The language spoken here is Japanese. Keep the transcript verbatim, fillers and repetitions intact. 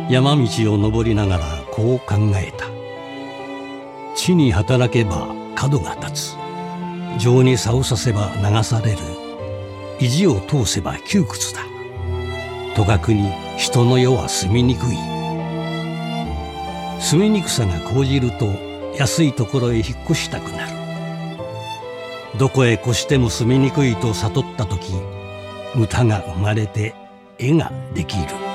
山道を登りながらこう考えた。地に働けば角が立つ。情に棹させば流される。意地を通せば窮屈だ。とかくに人の世は住みにくい。住みにくさが高じると安いところへ引っ越したくなる。どこへ越しても住みにくいと悟ったとき、歌が生まれて絵ができる。